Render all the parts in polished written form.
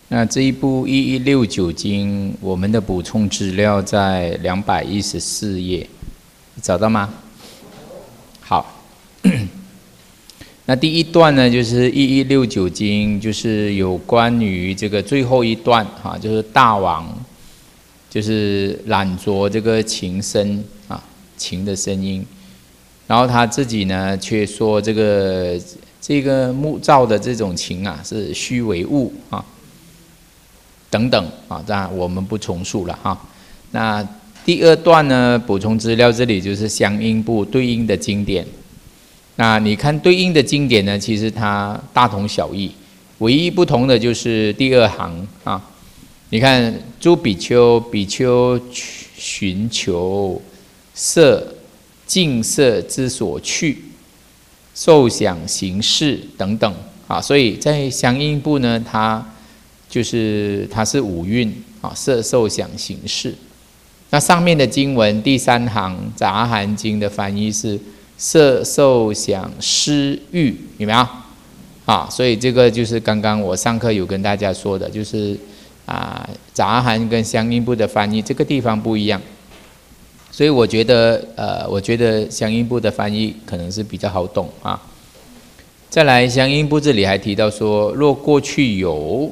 那这一部1169经，我们的补充资料在214页，找到吗？好，那第一段呢，就是1169经，就是有关于这个最后一段啊，就是大王就是揽着这个琴声啊，琴的声音，然后他自己呢却说这个木造的这种琴啊是虚为物啊。等等啊，当然我们不重述了哈。那第二段呢，补充资料这里就是相应部对应的经典。那你看对应的经典呢，其实它大同小异，唯一不同的就是第二行啊。你看诸比丘，比丘寻求色净色之所去，受想行识等等啊，所以在相应部呢，它是五蕴啊，色受想行识。那上面的经文第三行杂含经的翻译是色受想思欲，有没有啊？所以这个就是刚刚我上课有跟大家说的，就是杂含跟相应部的翻译这个地方不一样。所以我觉得相应部的翻译可能是比较好懂啊。再来相应部这里还提到说，若过去有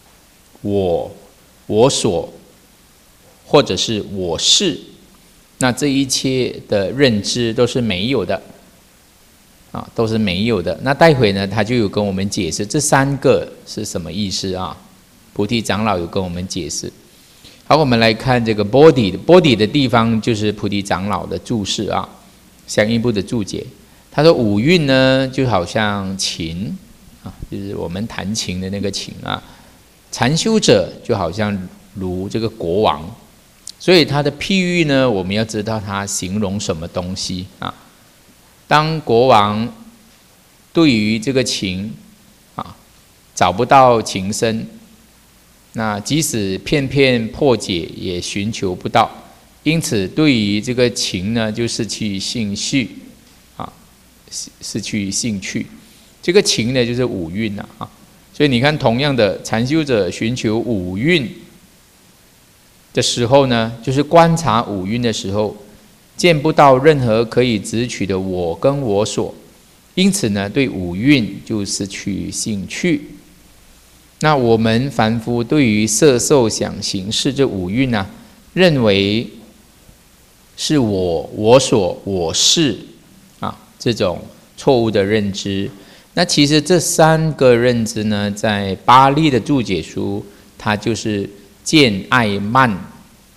我所，或者是我是，那这一切的认知都是没有的啊，都是没有的。那待会呢，他就有跟我们解释这三个是什么意思啊？菩提长老有跟我们解释。好，我们来看这个 body 的地方，就是菩提长老的注释啊，相应部的注解。他说五蕴呢，就好像琴啊，就是我们弹琴的那个琴啊。禅修者就好像如这个国王，所以他的譬喻呢，我们要知道他形容什么东西啊。当国王对于这个琴啊找不到琴声，那即使片片破解也寻求不到，因此对于这个琴呢，就失去兴趣啊，失去兴趣。这个琴呢，就是五蕴啊。所以你看，同样的禅修者寻求五蕴的时候呢，就是观察五蕴的时候，见不到任何可以执取的我跟我所，因此呢，对五蕴就失去兴趣。那我们凡夫对于色受想行识这五蕴呢，认为是我所我是啊，这种错误的认知。那其实这三个认知呢，在巴利的注解书，它就是见爱慢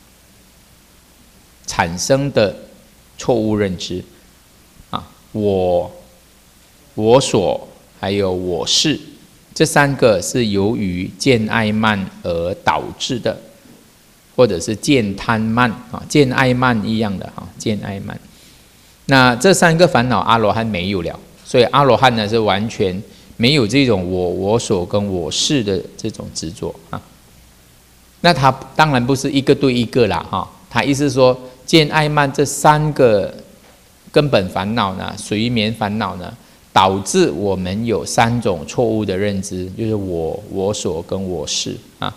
产生的错误认知啊，我所还有我是，这三个是由于见爱慢而导致的，或者是见贪慢啊，见爱慢一样的啊，见爱慢。那这三个烦恼，阿罗汉没有了。所以阿罗汉呢是完全没有这种我所跟我是的这种执着啊。那他当然不是一个对一个啦哈，他意思说见爱慢这三个根本烦恼呢，随眠烦恼呢，导致我们有三种错误的认知，就是我所跟我是啊。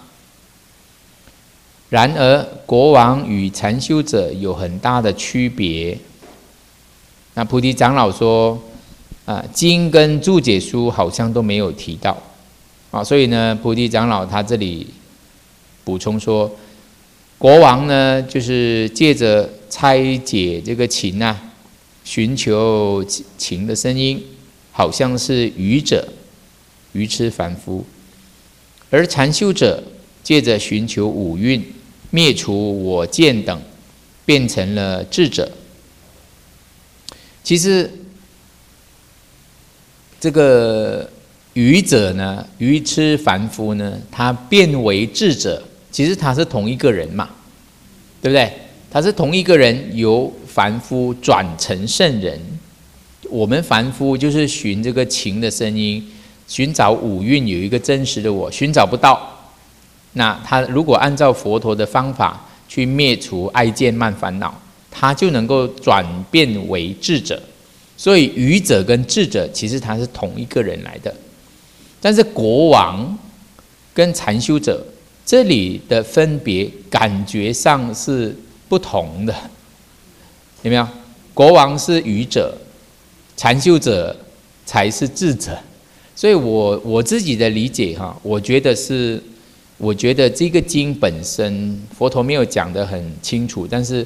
然而国王与禅修者有很大的区别。那菩提长老说。经跟注解书好像都没有提到啊，所以呢，菩提长老他这里补充说，国王呢就是借着拆解这个琴啊，寻求琴的声音，好像是愚者、愚痴凡夫；而禅修者借着寻求五蕴，灭除我见等，变成了智者。其实。这个愚者呢，愚痴凡夫呢，他变为智者，其实他是同一个人嘛，对不对？他是同一个人，由凡夫转成圣人。我们凡夫就是寻这个琴的声音，寻找五蕴有一个真实的我，寻找不到。那他如果按照佛陀的方法去灭除爱见慢烦恼，他就能够转变为智者。所以愚者跟智者其实他是同一个人来的，但是国王跟禅修者这里的分别感觉上是不同的，有没有？国王是愚者，禅修者才是智者。所以我自己的理解哈，我觉得这个经本身佛陀没有讲得很清楚，但是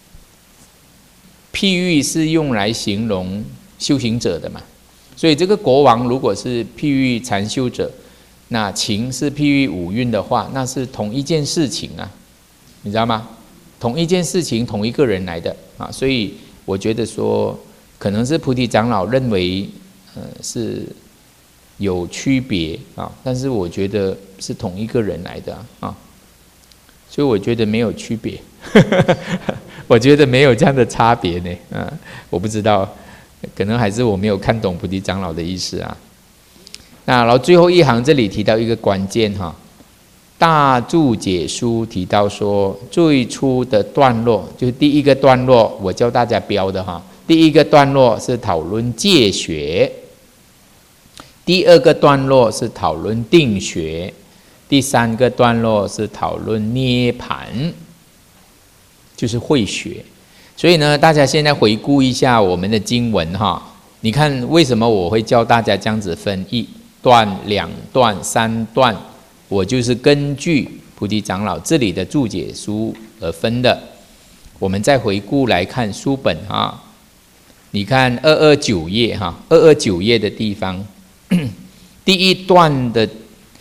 譬喻是用来形容修行者的嘛。所以这个国王如果是譬喻禅修者，那情是譬喻五蕴的话，那是同一件事情啊，你知道吗？同一件事情，同一个人来的啊。所以我觉得说，可能是菩提长老认为，是有区别啊，但是我觉得是同一个人来的啊，所以我觉得没有区别，我觉得没有这样的差别呢，我不知道。可能还是我没有看懂菩提长老的意思啊。那然后最后一行这里提到一个关键哈，大注解书提到说，最初的段落就是第一个段落，我教大家标的哈。第一个段落是讨论戒学，第二个段落是讨论定学，第三个段落是讨论涅盘，就是慧学。所以呢，大家现在回顾一下我们的经文哈，你看为什么我会教大家这样子分一段、两段、三段？我就是根据菩提长老这里的注解书而分的。我们再回顾来看书本啊，你看229页哈，229页的地方，第一段的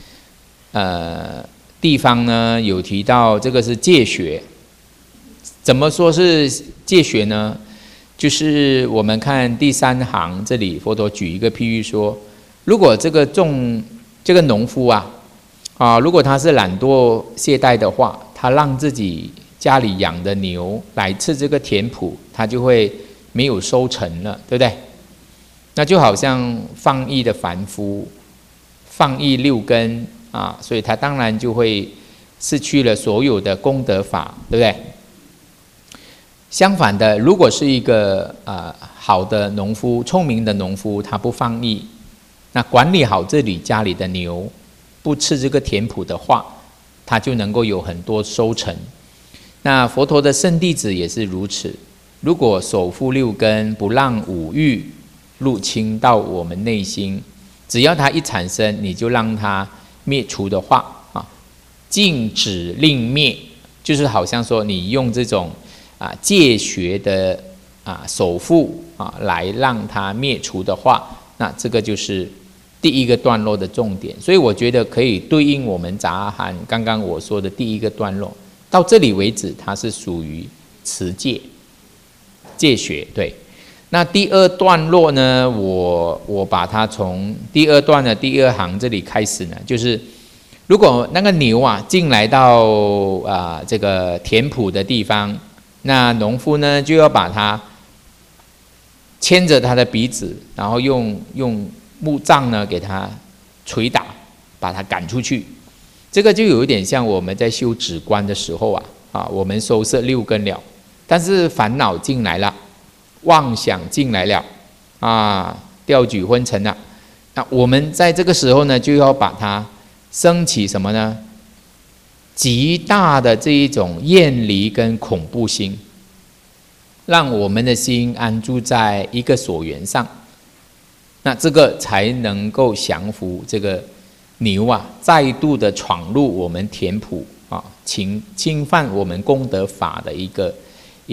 地方呢，有提到这个是戒学。怎么说是戒学呢？就是我们看第3行这里，佛陀举一个譬喻说，如果这个农夫啊，如果他是懒惰懈怠的话，他让自己家里养的牛来吃这个田圃，他就会没有收成了，对不对？那就好像放逸的凡夫，放逸6根啊，所以他当然就会失去了所有的功德法，对不对？相反的，如果是一个好的农夫、聪明的农夫，他不放逸，那管理好这里家里的牛，不吃这个田圃的话，他就能够有很多收成。那佛陀的圣弟子也是如此，如果守护6根，不让五欲入侵到我们内心，只要它一产生，你就让它灭除的话啊，禁止令灭，就是好像说你用这种戒学的守护来让它灭除的话，那这个就是第一个段落的重点。所以我觉得可以对应我们杂含刚刚我说的第一个段落，到这里为止，它是属于持戒戒学。对，那第二段落呢，我把它从第二段的第2行这里开始呢，就是如果那个牛进来到这个田圃的地方，那农夫呢就要把它牵着他的鼻子，然后用木杖呢给他捶打，把他赶出去。这个就有一点像我们在修止观的时候我们收摄6根了，但是烦恼进来了，妄想进来了掉举昏沉了，那我们在这个时候呢就要把它升起什么呢？极大的这一种厌离跟恐怖心，让我们的心安住在一个所缘上，那这个才能够降服这个牛再度的闯入我们田圃侵犯我们功德法的一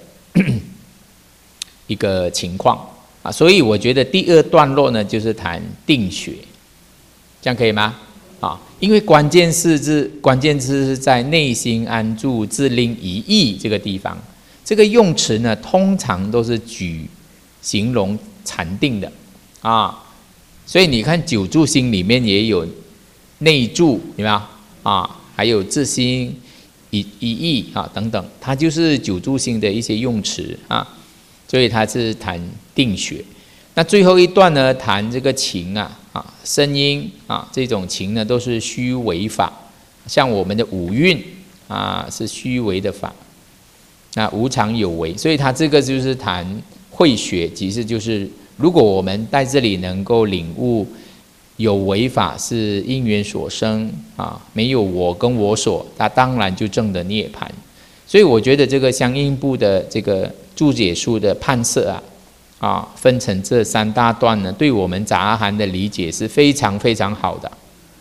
个情况所以我觉得第2段落呢就是谈定学，这样可以吗？因为关键字是在内心安住自令一意这个地方，这个用词呢通常都是举形容禅定的所以你看九住心里面也有内住，有没有还有自心一意等等，它就是九住心的一些用词所以它是谈定学。那最后一段呢，谈这个情声音这种情呢都是虚伪法，像我们的五蕴是虚伪的法，那无常有为，所以它这个就是谈慧学，其实就是如果我们在这里能够领悟有为法是因缘所生啊，没有我跟我所，它当然就证得涅槃。所以我觉得这个相应部的这个注解书的判摄分成这3大段呢，对我们杂阿含的理解是非常非常好的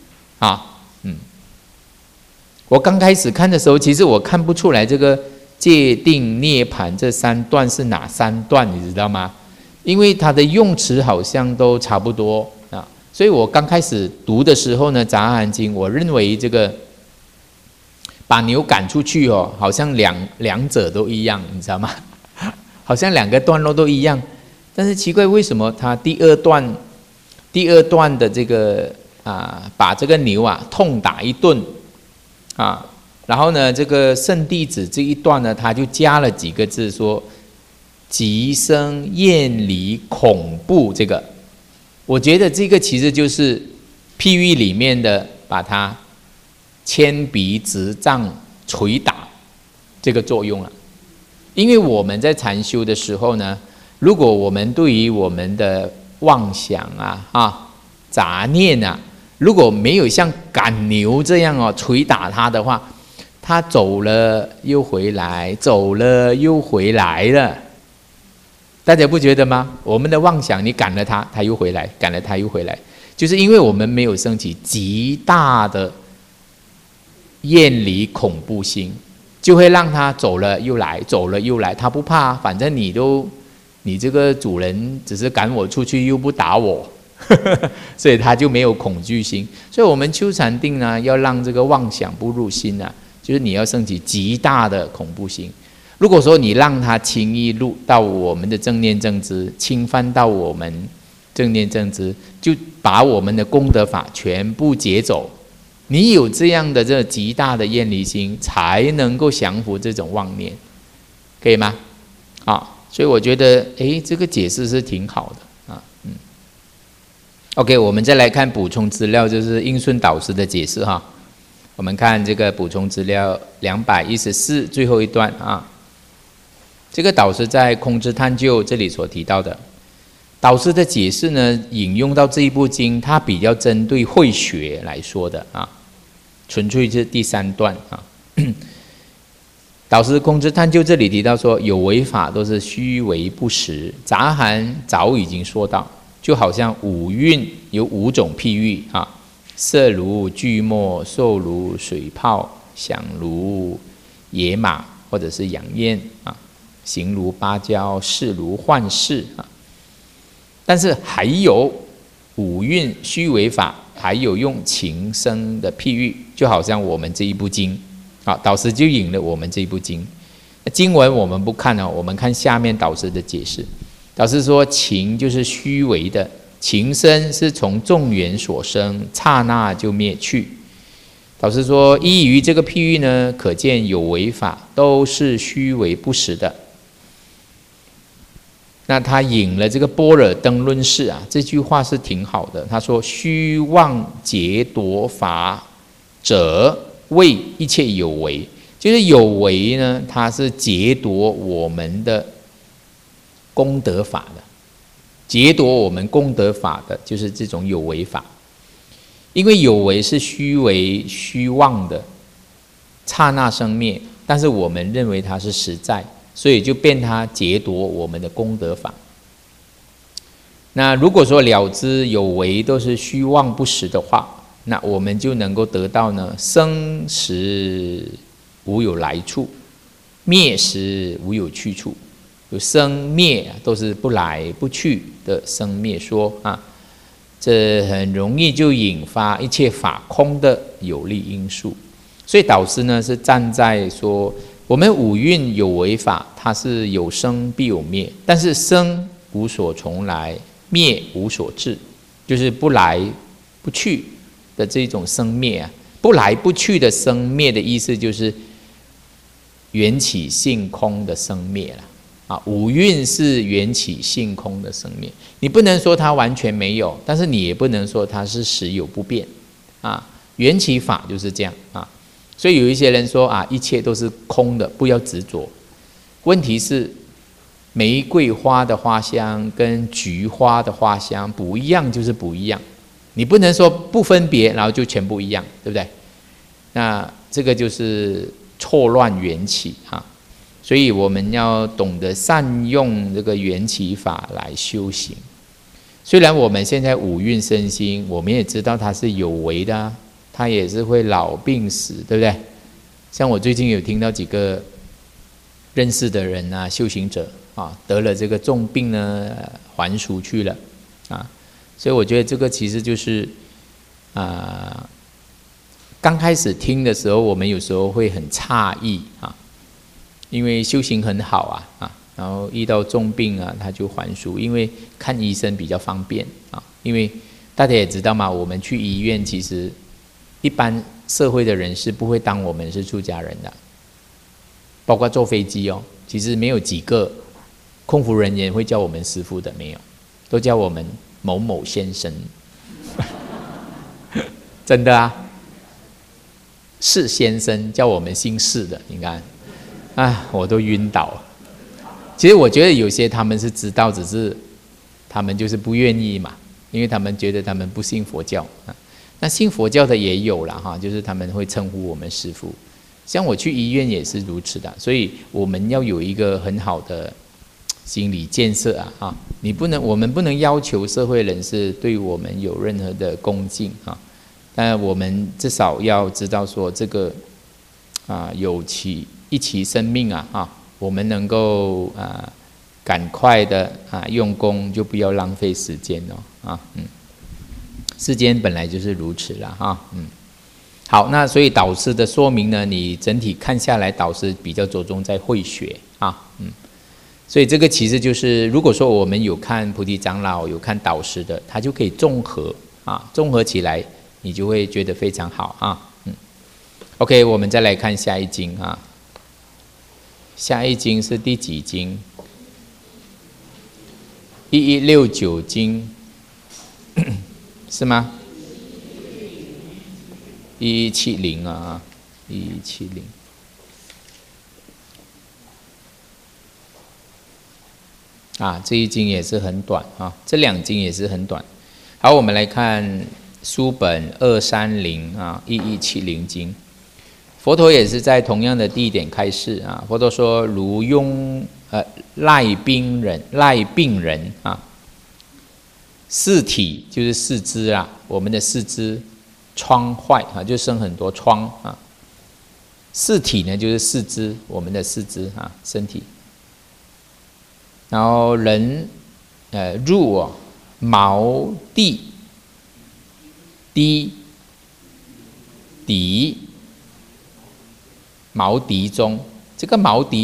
我刚开始看的时候，其实我看不出来这个戒定涅槃这3段是哪3段，你知道吗？因为它的用词好像都差不多所以我刚开始读的时候呢，杂阿含经，我认为这个把牛赶出去好像两者都一样，你知道吗？好像2个段落都一样，但是奇怪，为什么它第二段的这个把这个牛痛打一顿然后呢，这个圣弟子这一段呢，他就加了几个字说即生厌离恐怖。这个我觉得这个其实就是譬喻里面的把它铅笔直杖捶打这个作用了。因为我们在禅修的时候呢，如果我们对于我们的妄想杂念如果没有像赶牛这样捶打它的话，它走了又回来，走了又回来了。大家不觉得吗？我们的妄想，你赶了它，它又回来；赶了它又回来，就是因为我们没有升起极大的厌离恐怖心，就会让它走了又来，走了又来。它不怕，反正你这个主人只是赶我出去，又不打我。所以他就没有恐惧心。所以我们修禅定呢，要让这个妄想不入心就是你要升起极大的恐怖心。如果说你让它轻易入到我们的正念正知，侵犯到我们正念正知，就把我们的功德法全部劫走。你有这样的这极大的厌离心，才能够降服这种妄念，可以吗？所以我觉得这个解释是挺好的OK， 我们再来看补充资料，就是应顺导师的解释我们看这个补充资料214最后一段这个导师在空知探究这里所提到的，导师的解释呢，引用到这一部经，它比较针对慧学来说的纯粹是第3段导师空知探究这里提到说，有为法都是虚为不实，杂阿含早已经说到。就好像五蕴有5种譬喻色如巨墨，受如水泡，想如野马或者是养燕形如芭蕉，事如幻视但是还有五蕴虚为法，还有用情生的譬喻，就好像我们这一部经导师就引了我们这一部经文，我们不看我们看下面导师的解释。导师说，情就是虚为的，情生是从众缘所生，刹那就灭去。导师说，依于这个譬喻呢，可见有为法都是虚为不实的。那他引了这个般若灯论释这句话是挺好的。他说，虚妄劫夺法者，谓一切有为，就是有为呢，它是劫夺我们的功德法的，劫夺我们功德法的，就是这种有为法。因为有为是虚为虚妄的，刹那生灭，但是我们认为它是实在，所以就变它劫夺我们的功德法。那如果说了知有为都是虚妄不实的话，那我们就能够得到呢，生时无有来处，灭时无有去处。有生灭都是不来不去的生灭说这很容易就引发一切法空的有利因素。所以导师呢是站在说，我们五蕴有为法，它是有生必有灭，但是生无所从来，灭无所至，就是不来不去的这种生灭不来不去的生灭的意思就是缘起性空的生灭了。五蕴是缘起性空的生灭，你不能说它完全没有，但是你也不能说它是实有不变缘起法就是这样所以有一些人说一切都是空的，不要执着。问题是玫瑰花的花香跟菊花的花香不一样，就是不一样你不能说不分别，然后就全部一样，对不对？那这个就是错乱缘起啊。所以我们要懂得善用这个缘起法来修行。虽然我们现在五蕴身心，我们也知道它是有为的啊，它也是会老病死，对不对？像我最近有听到几个认识的人啊，修行者啊，得了这个重病呢，还俗去了啊。所以我觉得这个其实就是刚开始听的时候，我们有时候会很诧异啊，因为修行很好啊，然后遇到重病啊，他就还俗，因为看医生比较方便啊。因为大家也知道嘛，我们去医院，其实一般社会的人是不会当我们是出家人的，包括坐飞机哦，其实没有几个空服人员会叫我们师父的，没有，都叫我们某某先生，真的啊，是先生叫我们姓氏的，你看，我都晕倒了。其实我觉得有些他们是知道，只是他们就是不愿意嘛，因为他们觉得他们不信佛教啊。那信佛教的也有啦哈，就是他们会称呼我们师父。像我去医院也是如此的，所以我们要有一个很好的心理建设啊，我们不能要求社会人士对我们有任何的恭敬啊，但我们至少要知道说这个一期生命我们能够赶快的用功，就不要浪费时间哦世间本来就是如此啦好，那所以导师的说明呢，你整体看下来，导师比较着重在慧学所以这个其实就是，如果说我们有看菩提长老，有看导师的，他就可以综合起来，你就会觉得非常好OK， 我们再来看下一经下一经是第几经？1169经是吗？11701170。这一经也是很短这两经也是很短。好，我们来看书本2301170经。佛陀也是在同样的地点开示佛陀说：“如赖病人四体就是四肢我们的四肢疮坏就生很多疮四体呢就是四肢，我们的四肢身体。然后人入毛地毛荻中，这个毛荻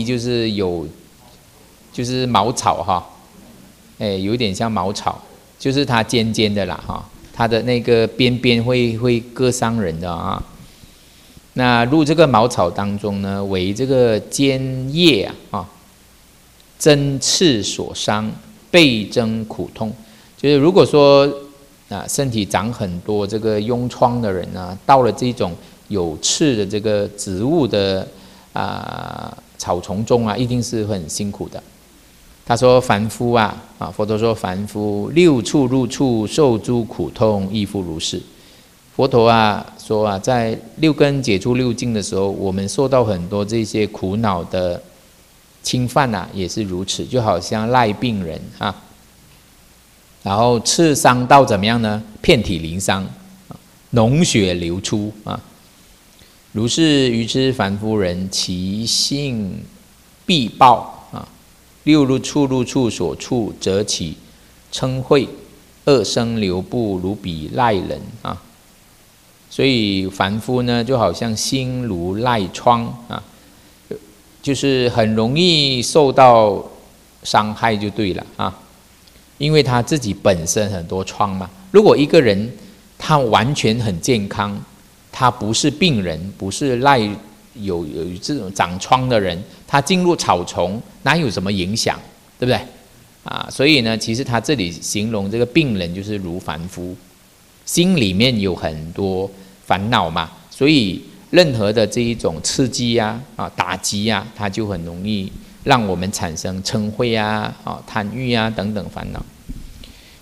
就是茅草有点像茅草，就是它尖尖的啦它的那个边边会割伤人的那入这个茅草当中呢，为这个尖叶针刺所伤，倍增苦痛。就是如果说身体长很多这个痈疮的人到了这种有刺的这个植物的草丛中一定是很辛苦的。他说凡夫佛陀说凡夫六处入处受诸苦痛，亦复如是。佛陀说在六根解除六境的时候，我们受到很多这些苦恼的侵犯也是如此，就好像赖病人然后刺伤到怎么样呢？遍体鳞伤，脓血流出如是愚痴凡夫人，其性必报六入处所处，则起嗔恚，恶生流布，如彼赖人所以凡夫呢，就好像心如赖疮就是很容易受到伤害就对了因为他自己本身很多疮嘛。如果一个人他完全很健康，他不是病人，不是有这种长疮的人，他进入草丛哪有什么影响，对不对所以呢，其实他这里形容这个病人就是如凡夫，心里面有很多烦恼嘛，所以任何的这一种刺激打击它就很容易让我们产生嗔恚贪欲等等烦恼。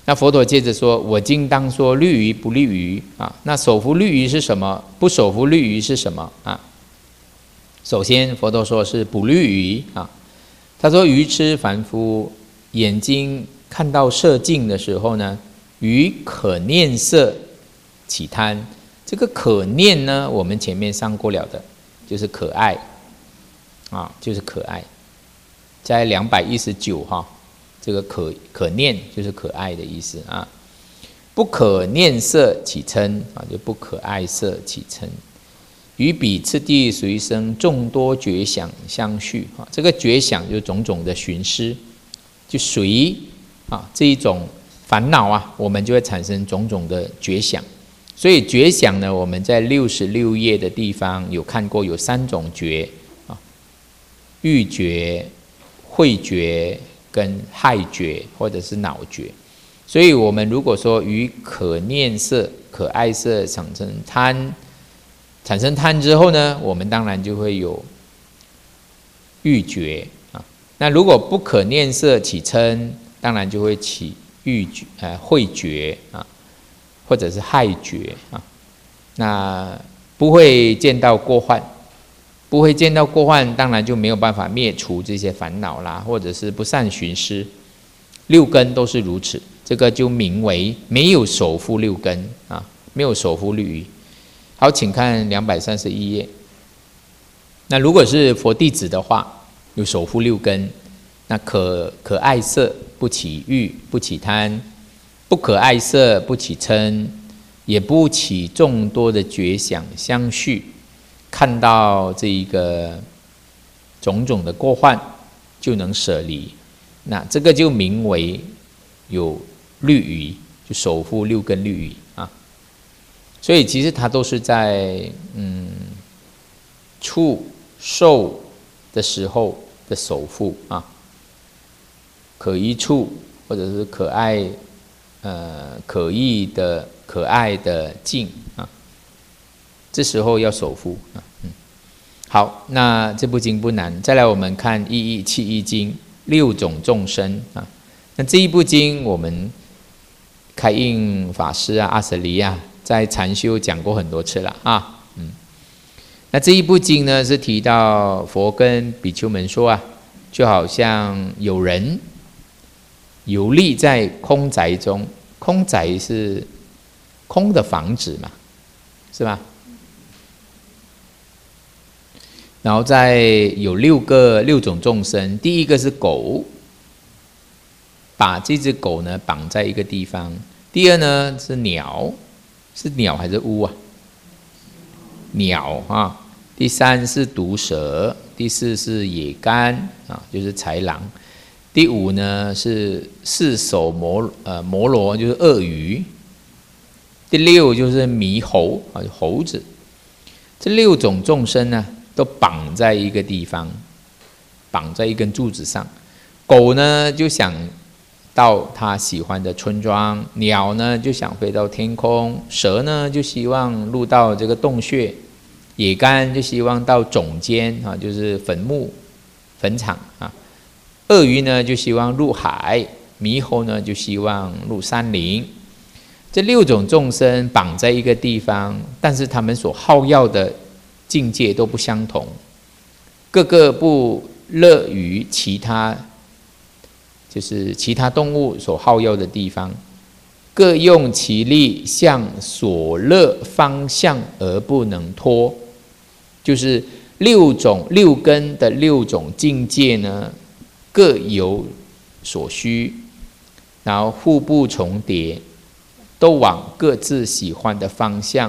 那佛陀接着说：“我今当说律仪不律仪啊。那手扶律仪是什么？不手扶律仪是什么啊？首先，佛陀说是不律仪啊。他说，愚痴凡夫眼睛看到色境的时候呢，于可念色起贪。这个可念呢，我们前面上过了的，就是可爱啊，就是可爱，在219哈。”这个可念就是可爱的意思啊，不可念色起嗔啊，就不可爱色起嗔。于彼次第随生众多觉想相续啊，这个觉想就是种种的寻思，就随啊这一种烦恼啊，我们就会产生种种的觉想。所以觉想呢，我们在66页的地方有看过，有3种觉啊，欲觉、慧觉跟害觉或者是恼觉。所以我们如果说于可念色、可爱色产生贪之后呢，我们当然就会有欲觉啊。那如果不可念色起嗔，当然就会起慧觉啊，或者是害觉啊。那不会见到过患。不会见到过患，当然就没有办法灭除这些烦恼啦，或者是不善寻思。6根都是如此，这个就名为没有守护6根啊，没有守护律仪。好，请看231页。那如果是佛弟子的话，有守护6根，那可爱色不起欲，不起贪；不可爱色不起嗔，也不起众多的觉想相续。看到这一个种种的过患，就能舍离，那这个就名为有律仪，就守护6根律仪啊。所以其实它都是在触受的时候的守护啊，可一触或者是可爱可意的可爱的境啊。这时候要守护啊，好，那这部经不难。再来，我们看1171经6种众生啊。那这一部经，我们开印法师啊、阿舍离啊，在禅修讲过很多次了啊。那这一部经呢，是提到佛跟比丘们说啊，就好像有人游历在空宅中，空宅是空的房子嘛，是吧？然后再有6种众生，第一个是狗，把这只狗呢绑在一个地方；第二呢是鸟，是鸟还是乌啊？鸟啊。第3是毒蛇，第4是野干啊，就是豺狼；第5呢是4手摩罗，就是鳄鱼；第6就是猕猴啊，猴子。这6种众生呢，都绑在一个地方，绑在一根柱子上。狗呢就想到它喜欢的村庄，鸟呢就想飞到天空，蛇呢就希望入到这个洞穴，野干就希望到冢间啊，就是坟墓、坟场啊。鳄鱼呢就希望入海，猕猴呢就希望入山林。这6种众生绑在一个地方，但是他们所好要的境界都不相同，各个不乐于其他，就是其他动物所好要的地方，各用其力向所乐方向而不能脱。就是6根的6种境界呢，各有所需，然后互不重叠，都往各自喜欢的方向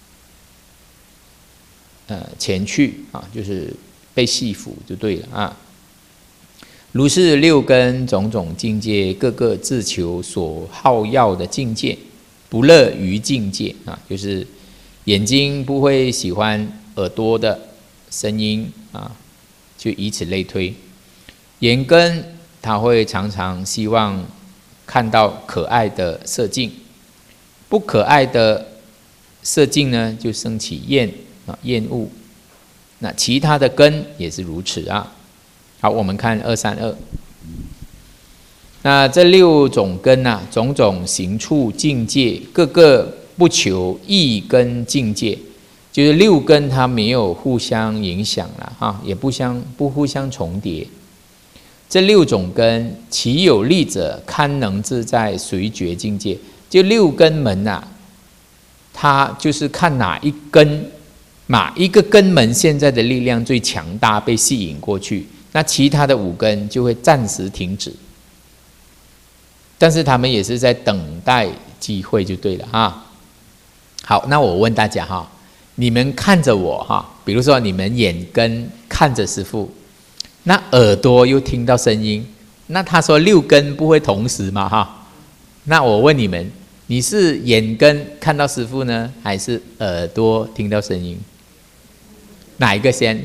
前去啊，就是被系缚就对了啊。如是6根种种境界，各个自求所好要的境界，不乐于境界啊，就是眼睛不会喜欢耳朵的声音啊，就以此类推。眼根他会常常希望看到可爱的色境，不可爱的色境呢，就生起厌恶。那其他的根也是如此啊。好，我们看232。 那这六种根啊，种种行处境界，各个不求一根境界，就是六根它没有互相影响了哈，也不互相重叠。这六种根，其有力者，堪能自在随觉境界。就六根门啊，它就是看哪一个根门现在的力量最强大，被吸引过去，那其他的五根就会暂时停止。但是他们也是在等待机会就对了哈。好，那我问大家哈，你们看着我哈，比如说你们眼根看着师父，那耳朵又听到声音，那他说六根不会同时嘛哈？那我问你们，你是眼根看到师父呢，还是耳朵听到声音？哪一个先？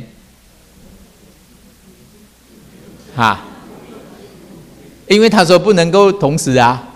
哈？因为他说不能够同时啊。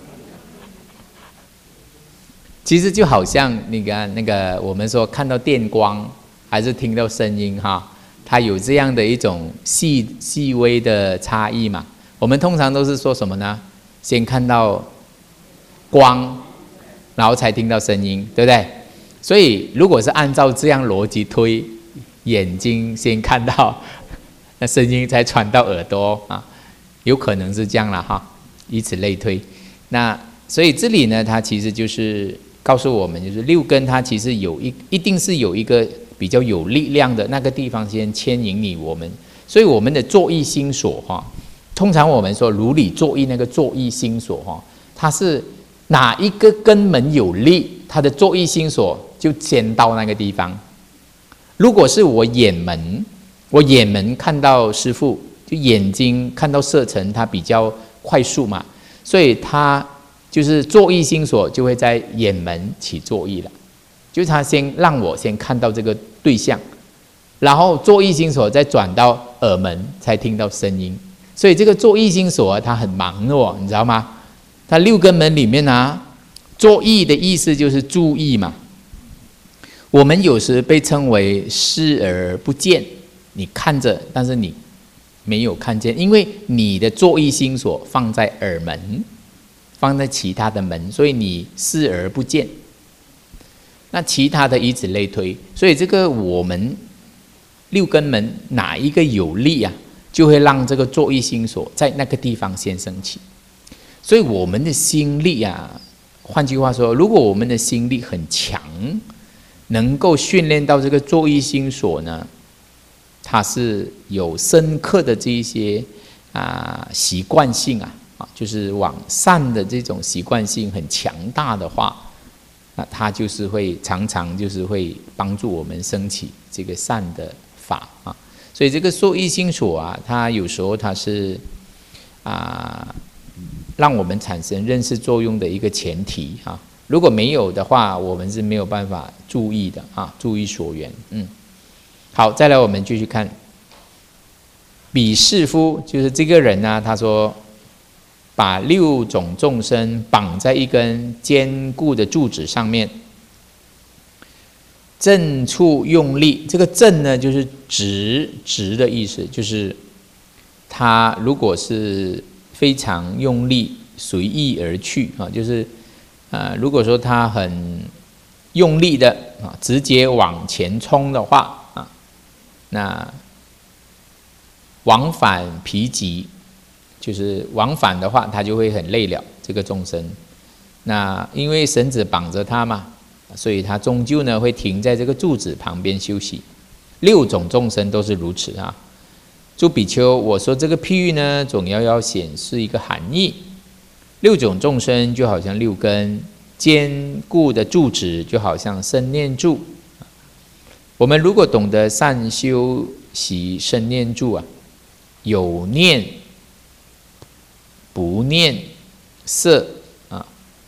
其实就好像那个我们说看到电光还是听到声音哈，它有这样的一种细微的差异嘛。我们通常都是说什么呢？先看到光，然后才听到声音，对不对？所以如果是按照这样逻辑推，眼睛先看到，那声音才传到耳朵啊，有可能是这样了哈，以此类推。那所以这里呢，它其实就是告诉我们，就是六根它其实一定是有一个比较有力量的那个地方先牵引你我们，所以我们的作意心所哈，通常我们说如理作意那个作意心所哈，它是哪一个根门有力，它的作意心所就先到那个地方。如果是我眼门看到师父，就眼睛看到色尘，它比较快速嘛，所以它就是作意心所就会在眼门起作意了，就是他先让我先看到这个对象，然后作意心所再转到耳门才听到声音，所以这个作意心所它很忙哦，你知道吗？它六根门里面啊，作意的意思就是注意嘛。我们有时被称为视而不见，你看着，但是你没有看见，因为你的作意心所放在耳门，放在其他的门，所以你视而不见。那其他的以此类推，所以这个我们六根门哪一个有力啊，就会让这个作意心所在那个地方先升起。所以我们的心力啊，换句话说，如果我们的心力很强，能够训练到这个作意心所呢，它是有深刻的这一些习惯性啊，就是往善的这种习惯性很强大的话，那它就是会常常就是会帮助我们升起这个善的法啊。所以这个作意心所啊，它有时候它是让我们产生认识作用的一个前提啊。如果没有的话，我们是没有办法注意的啊，注意所缘。好，再来我们继续看，彼士夫就是这个人呢，他说把六种众生绑在一根坚固的柱子上面，正处用力，这个正呢就是直的意思，就是他如果是非常用力随意而去啊，就是如果说他很用力的直接往前冲的话啊，那往返疲极，就是往返的话，他就会很累了这个众生。那因为绳子绑着他嘛，所以他终究呢会停在这个柱子旁边休息。六种众生都是如此啊。诸比丘，我说这个譬喻呢，总要显示一个含义。六种众生就好像六根，坚固的柱子就好像身念住。我们如果懂得善修习身念住啊，有念不念色啊，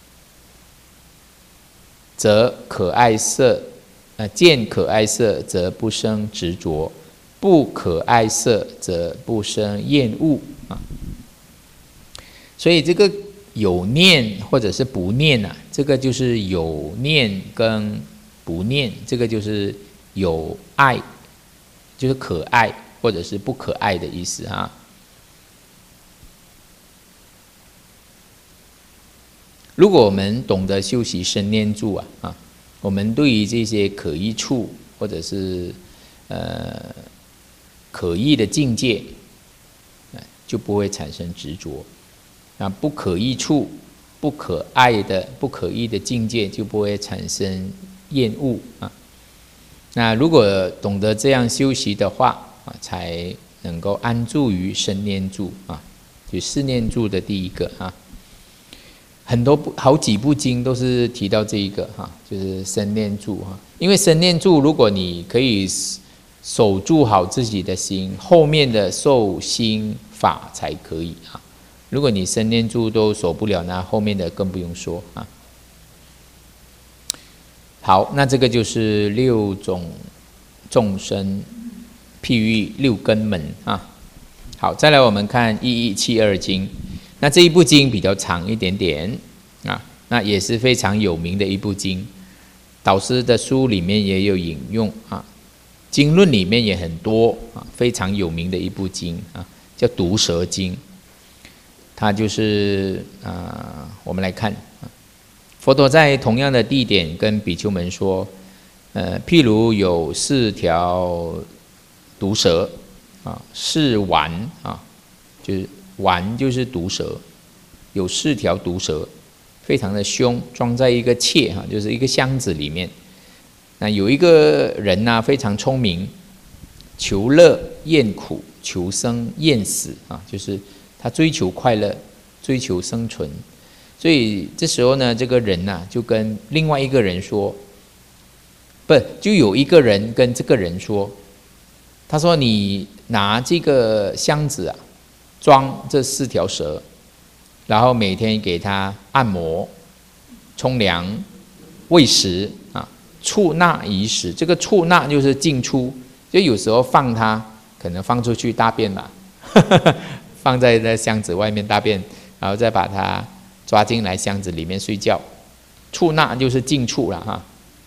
则可爱色见可爱色则不生执着，不可爱色则不生厌恶啊。所以这个有念或者是不念啊，这个就是有念跟不念，这个就是有爱，就是可爱或者是不可爱的意思啊。 如果我们懂得修习身念住我们对于这些可依处或者是可依的境界，就不会产生执着。那不可依处、不可爱的、不可依的境界，就不会产生厌恶那如果懂得这样修习的话才能够安住于身念住就四念住的第一个很多好几部经都是提到这一个就是身念住因为身念住，如果你可以守住好自己的心，后面的受心法才可以如果你身念住都守不了，那后面的更不用说好，那这个就是六种众生譬喻六根门好，再来我们看1172经。那这一部经比较长一点点那也是非常有名的一部经，导师的书里面也有引用经论里面也很多非常有名的一部经叫毒蛇经。它就是我们来看佛陀在同样的地点跟比丘们说，譬如有4条毒蛇是丸就是丸就是毒蛇，有4条毒蛇，非常的凶，装在一个切就是一个箱子里面。那有一个人非常聪明，求乐厌苦，求生厌死就是他追求快乐，追求生存。所以这时候呢，这个人就跟另外一个人说，就有一个人跟这个人说，他说你拿这个箱子装这4条蛇，然后每天给他按摩、冲凉、喂食畜纳仪食。这个畜纳就是进出，就有时候放他可能放出去大便吧放在那箱子外面大便，然后再把它抓进来箱子里面睡觉。畜纳就是进出了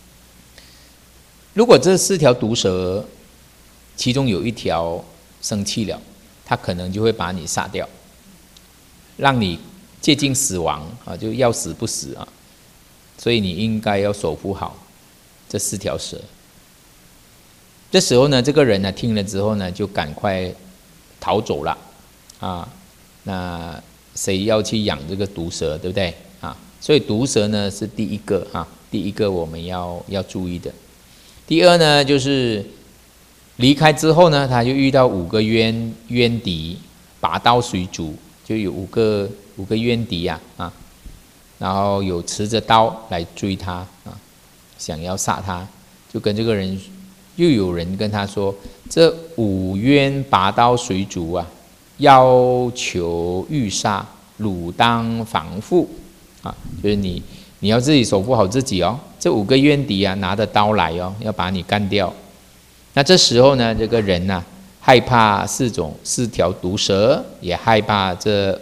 如果这4条毒蛇其中有1条生气了，它可能就会把你杀掉，让你接近死亡就要死不死所以你应该要守护好这4条蛇。这时候呢，这个人听了之后呢，就赶快逃走了那谁要去养这个毒蛇，对不对所以毒蛇呢是第一个我们要注意的。第二呢，就是离开之后呢，他就遇到5个冤敌，拔刀水煮，就有5个冤敌然后有持着刀来追他想要杀他，就跟这个人又有人跟他说，这5冤拔刀水煮要求欲杀，汝当防护就是你要自己守护好自己这5个冤敌拿着刀来要把你干掉。那这时候呢，这个人害怕4条毒蛇，也害怕这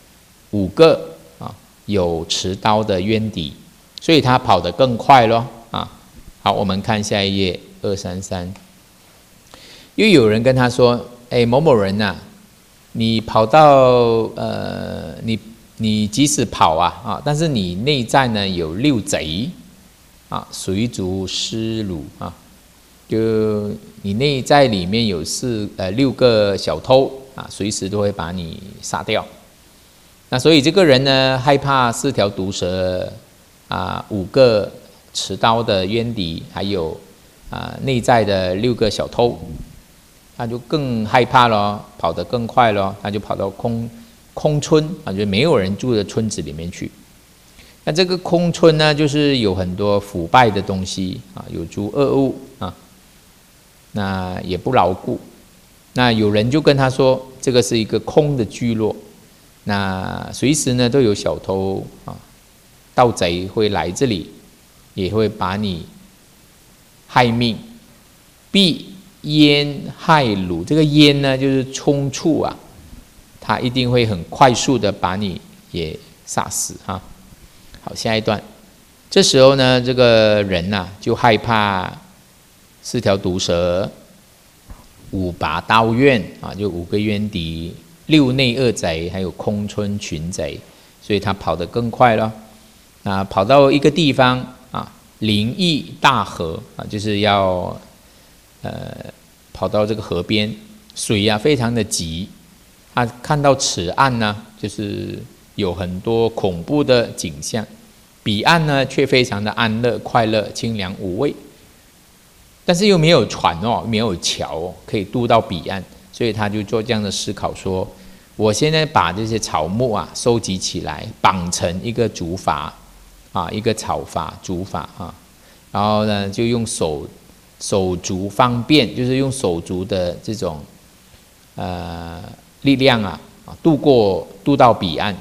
5个有持刀的冤敌，所以他跑得更快咯好，我们看下一页233。又有人跟他说，某某人你跑到你即使跑但是你内在呢有6贼随逐尸虏就你内在里面有6个小偷随时都会把你杀掉。那所以这个人呢，害怕4条毒蛇5个持刀的冤敌，还有内在的6个小偷，他就更害怕咯，跑得更快咯，他就跑到空村就没有人住的村子里面去。那这个空村呢，就是有很多腐败的东西有诸恶物那也不牢固。那有人就跟他说，这个是一个空的聚落，那随时呢都有小偷盗贼会来这里，也会把你害命。必淹害汝，这个淹呢就是冲触他一定会很快速的把你也杀死好，下一段。这时候呢，这个人就害怕4条毒蛇、5拔刀怨就5个冤敌、6内恶贼，还有空村群贼，所以他跑得更快了。 跑到一个地方临邑大河就是要跑到这个河边，水非常的急，他看到此岸呢，就是有很多恐怖的景象，彼岸呢却非常的安乐、快乐、清凉无味，但是又没有船没有桥可以渡到彼岸，所以他就做这样的思考说，我现在把这些草木收集起来，绑成一个竹筏一个草筏、竹筏然后呢就用手足方便，就是用手足的这种力量渡到彼岸。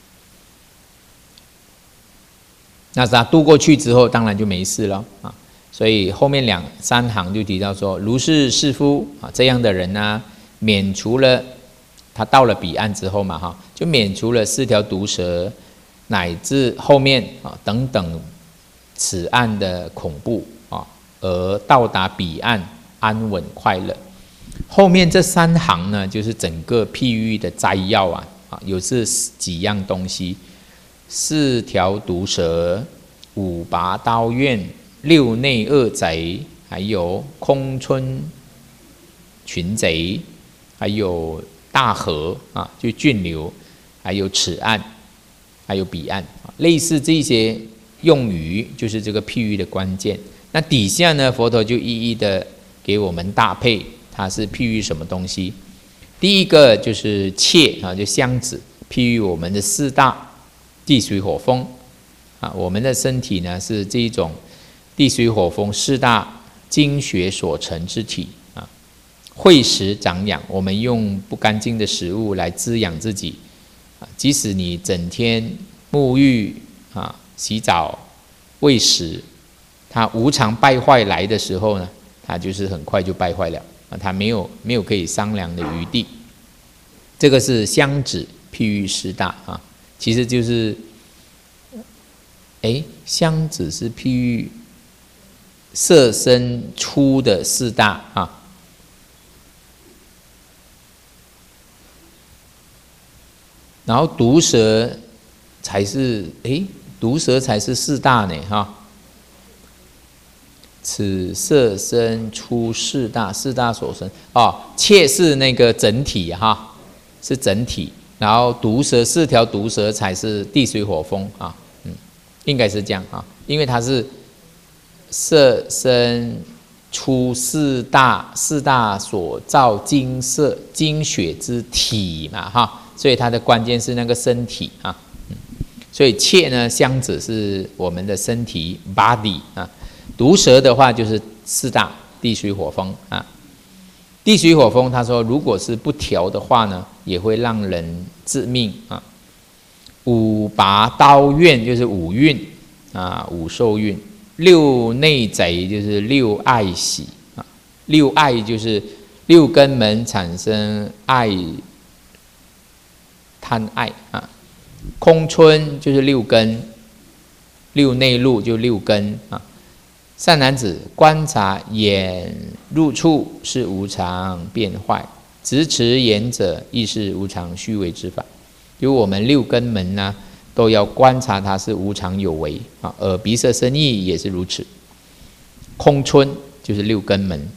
那他渡过去之后，当然就没事了所以后面3行就提到说，如是士夫这样的人呢，免除了他到了彼岸之后嘛就免除了4条毒蛇乃至后面等等此岸的恐怖而到达彼岸安稳快乐。后面这3行呢，就是整个譬喻的摘要有这几样东西：4条毒蛇、5拔刀怨、6内恶贼，还有空村群贼，还有大河就峻流，还有此岸，还有彼岸类似这些用语，就是这个譬喻的关键。那底下呢，佛陀就一一的给我们搭配，它是譬喻什么东西？第一个就是切就箱子，譬喻我们的4大地水火风我们的身体呢是这一种地水火风4大精血所成之体会食长养，我们用不干净的食物来滋养自己即使你整天沐浴洗澡喂食，它无常败坏来的时候呢，它就是很快就败坏了它没有可以商量的余地。这个是箱子譬喻4大其实就是箱子是譬喻色身出的4大然后毒蛇才是4大呢此色身出4大，4大所生切是那个整体是整体，然后毒蛇4条毒蛇才是地水火风应该是这样因为它是色身出4大所造精色精血之体嘛所以它的关键是那个身体所以切呢，箱子是我们的身体 body 毒蛇的话就是4大地水火风地水火风他说如果是不调的话呢，也会让人致命5拔刀怨就是5蕴5受蕴，6内贼就是6爱喜6爱就是6根门产生爱贪爱空村就是6根，6内路就6根善男子观察眼入处是无常变坏，执持眼者亦是无常虚伪之法。就我们6根门呢，都要观察它是无常有为耳鼻舌身意也是如此。空村就是6根门，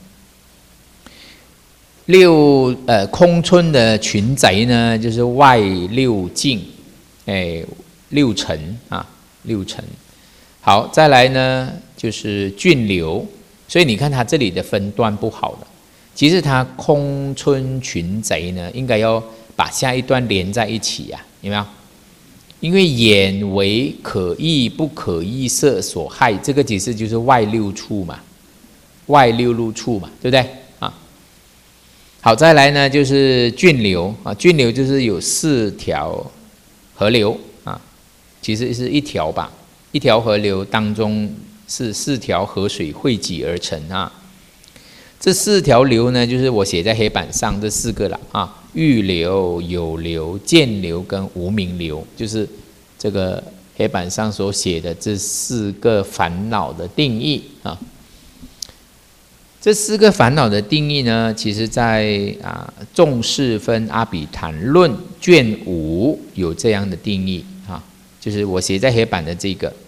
空村的群贼呢，就是外6境，6尘6尘。好，再来呢就是峻流，所以你看它这里的分段不好的，其实它空村群贼呢，应该要把下一段连在一起有没有？因为眼为可意不可意色所害，这个其实就是外6处嘛，外6路处嘛，对不对好，再来呢就是峻流峻流就是有4条河流其实是1条吧，1条河流当中是4条河水汇集而成这4条流呢，就是我写在黑板上这4个了欲流、有流、见流跟无明流，就是这个黑板上所写的这4个烦恼的定义这4个烦恼的定义呢，其实在众释分阿比昙论卷5有这样的定义就是我写在黑板的这个。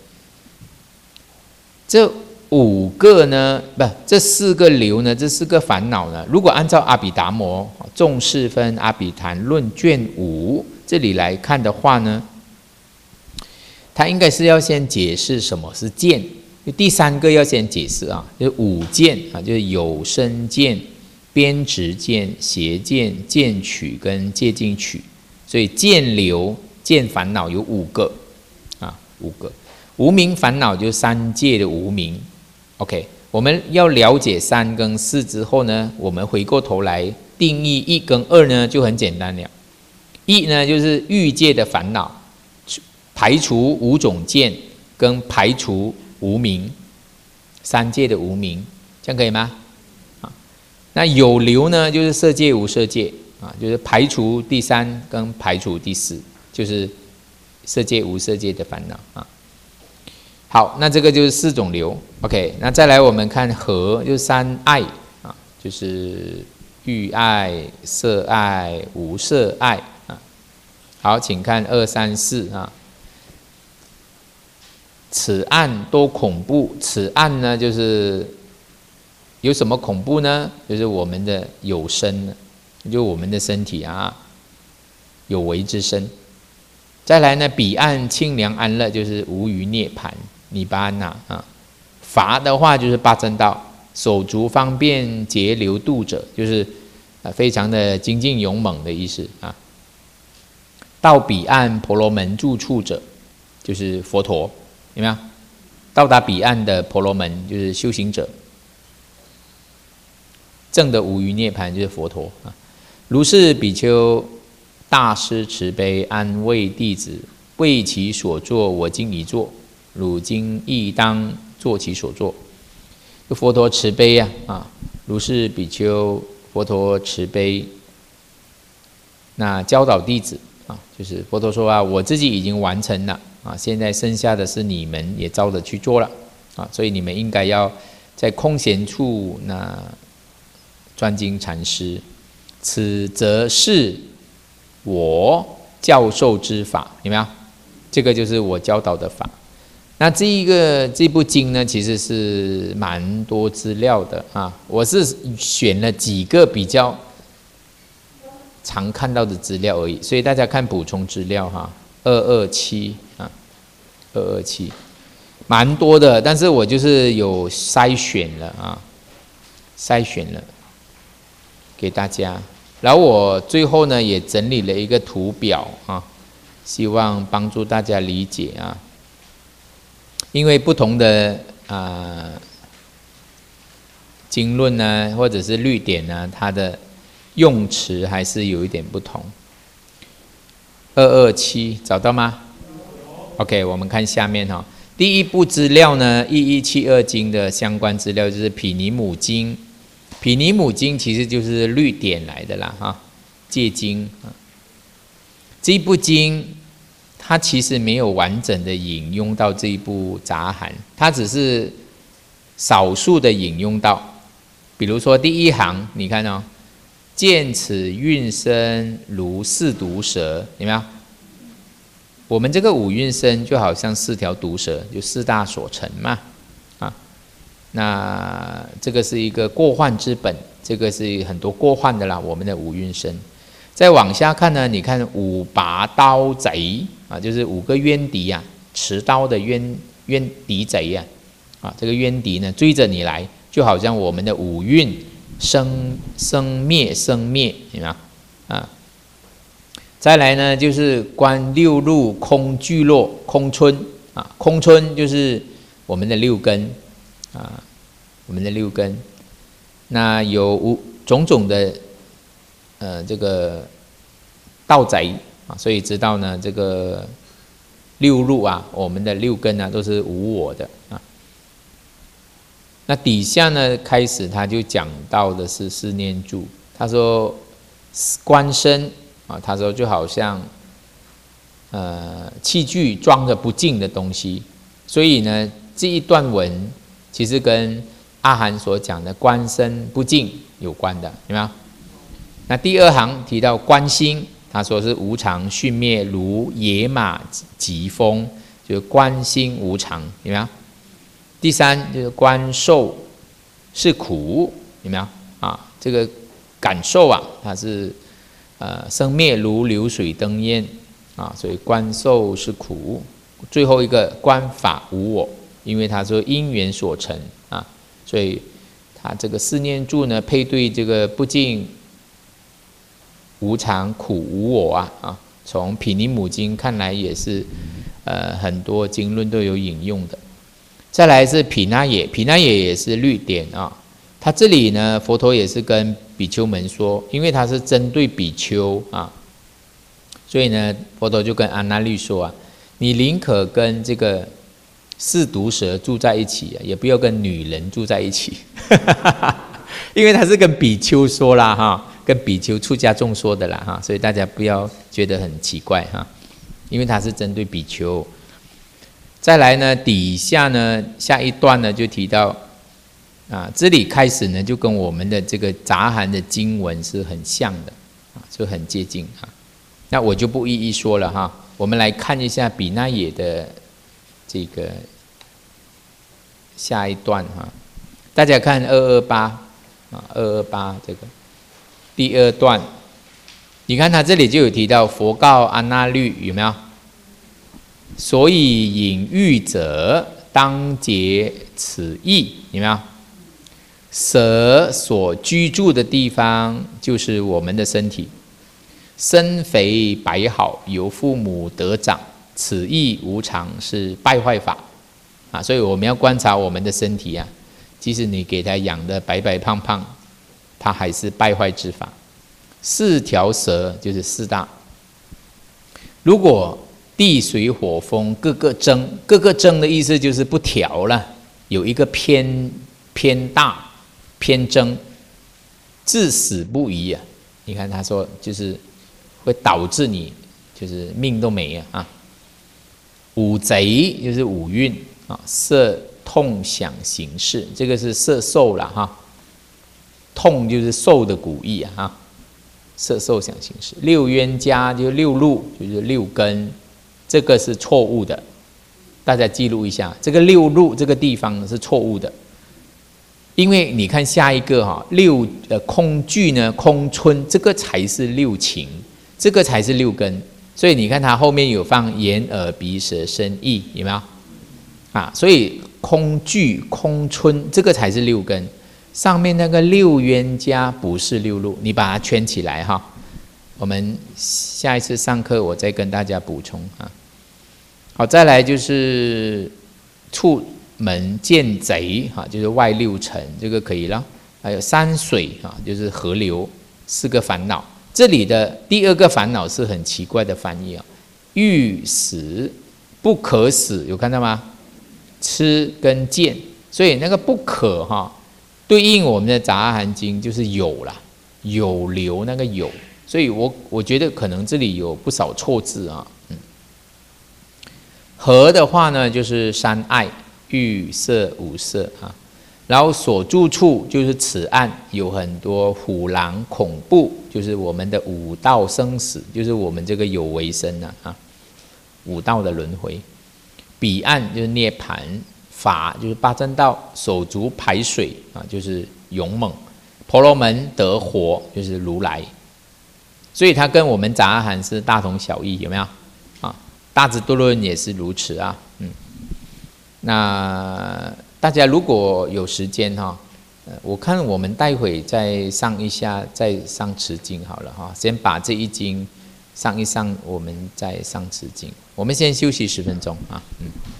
这5个呢，这4个流呢，这4个烦恼呢，如果按照阿毗达摩众世分阿毗昙论卷5这里来看的话呢，他应该是要先解释什么是见。第3个要先解释啊，就是5见啊，就是有生见、边执见、邪见、见取跟戒禁取。所以见流、见烦恼有5个啊，5个。无明烦恼就是3界的无明。OK， 我们要了解3跟4之后呢，我们回过头来定义1跟2呢，就很简单了。1呢就是欲界的烦恼，排除5种见跟排除无明，3界的无明，这样可以吗？那有流呢，就是色界无色界啊，就是排除第3跟排除第4，就是色界无色界的烦恼啊。好，那这个就是4种流。OK， 那再来我们看和，就是3爱啊，就是欲爱、色爱、无色爱啊。好，请看2、3、4啊。此暗多恐怖，此暗呢就是有什么恐怖呢？就是我们的有身，就我们的身体啊，有为之身。再来呢，彼岸清凉安乐，就是无余涅槃尼巴那啊。法的话就是八正道，手足方便节流度者，就是非常的精进勇猛的意思啊。到彼岸婆罗门住处者，就是佛陀。有没有到达彼岸的婆罗门就是修行者，证的无余涅槃就是佛陀啊。如是比丘大师慈悲安慰弟子，为其所作，我今已作，汝今亦当作其所作。佛陀慈悲啊，如是比丘，佛陀慈悲，那教导弟子啊，就是佛陀说啊，我自己已经完成了。啊，现在剩下的是你们也照着去做了啊，所以你们应该要在空闲处那专精禅师，此则是我教授之法，有没有？这个就是我教导的法。那这部经呢，其实是蛮多资料的啊，我是选了几个比较常看到的资料而已，所以大家看补充资料哈。227啊，227，蛮多的，但是我就是有筛选了啊，给大家。然后我最后呢也整理了一个图表啊，希望帮助大家理解啊。因为不同的经论呢，或者是律典呢，它的用词还是有一点不同。227找到吗 ？OK， 我们看下面哈。第一部资料呢，1172经的相关资料就是毗尼母经。毗尼母经其实就是律典来的啦哈，戒经啊。这一部经它其实没有完整的引用到这一部杂含，它只是少数的引用到。比如说第一行，你看哦。见此运身如4毒蛇，有没有？我们这个5蕴身就好像4条毒蛇，就4大所成嘛，啊，那这个是一个过患之本，这个是很多过患的啦，我们的5蕴身。再往下看呢，你看5拔刀贼啊，就是5个冤敌啊，持刀的冤敌贼啊，这个冤敌呢追着你来，就好像我们的5蕴。生灭，有没有啊？再来呢，就是观6入空聚落，空春啊，空春就是我们的6根啊，我们的6根。那有种种的这个盗贼啊，所以知道呢，这个6入啊，我们的6根啊都是无我的啊。那底下呢，开始他就讲到的是4念住，他说观身啊，他说就好像器具装着不净的东西，所以呢这一段文其实跟阿含所讲的观身不净有关的，有没有？那第2行提到观心他说是无常迅灭如野马疾风，就是观心无常，有没有？第三就是观受是苦，有没有啊？这个感受啊，它是生灭如流水灯焰啊，所以观受是苦。最后一个观法无我，因为他说因缘所成啊，所以他这个四念住呢，配对这个不净、无常、苦、无我啊，从毗尼母经看来也是很多经论都有引用的。再来是毗那耶，毗那耶也是律典啊。他这里呢，佛陀也是跟比丘们说，因为他是针对比丘啊，所以呢，佛陀就跟阿那律说啊，你宁可跟这个四毒蛇住在一起，也不要跟女人住在一起，因为他是跟比丘说啦哈，跟比丘出家众说的啦哈，所以大家不要觉得很奇怪哈，因为他是针对比丘。再来呢，底下呢下一段呢就提到啊，这里开始呢就跟我们的这个杂含的经文是很像的啊，就很接近啊。那我就不一一说了哈，我们来看一下毗那耶的这个下一段哈，大家看228啊，228这个第二段，你看他这里就有提到佛告阿那律，有没有？所以隐喻者当解此意，有没有？蛇所居住的地方就是我们的身体，身肥百好，由父母得长，此意无常，是败坏法啊！所以我们要观察我们的身体啊，即使你给它养得白白胖胖，它还是败坏之法。四条蛇就是四大，如果地水火风各个争，各个争的意思就是不调了，有一个偏大偏争，至死不移啊！你看他说就是会导致你就是命都没了啊。五贼就是五蕴啊，色痛想行识，这个是色受了哈。痛就是受的古意啊，色受想行识。六冤家就六路，就是六根。这个是错误的，大家记录一下。这个六路这个地方是错误的，因为你看下一个哈，空聚呢，空春这个才是六情，这个才是六根。所以你看它后面有放眼耳鼻舌身意，有没有？啊，所以空聚空春这个才是六根，上面那个六冤家不是六路，你把它圈起来哈。我们下一次上课我再跟大家补充啊。好，再来就是触门见贼哈，就是外六尘，这个可以了。还有山水哈，就是河流，四个烦恼。这里的第二个烦恼是很奇怪的翻译啊，欲死不可死，有看到吗？吃跟见，所以那个不可哈，对应我们的杂阿含经就是有啦，有流那个有，所以我觉得可能这里有不少错字啊。河的话呢，就是三爱、欲色、无色啊。然后所住处就是此岸有很多虎狼恐怖，就是我们的五道生死，就是我们这个有为身啊，五道的轮回。彼岸就是涅槃，法就是八正道，手足排水啊，就是勇猛。婆罗门得活就是如来，所以它跟我们杂阿含是大同小异，有没有？啊，大智度论也是如此啊，那大家如果有时间哈，我看我们待会再上一下，再上持经好了哈，先把这一经上一上，我们再上持经。我们先休息10分钟啊，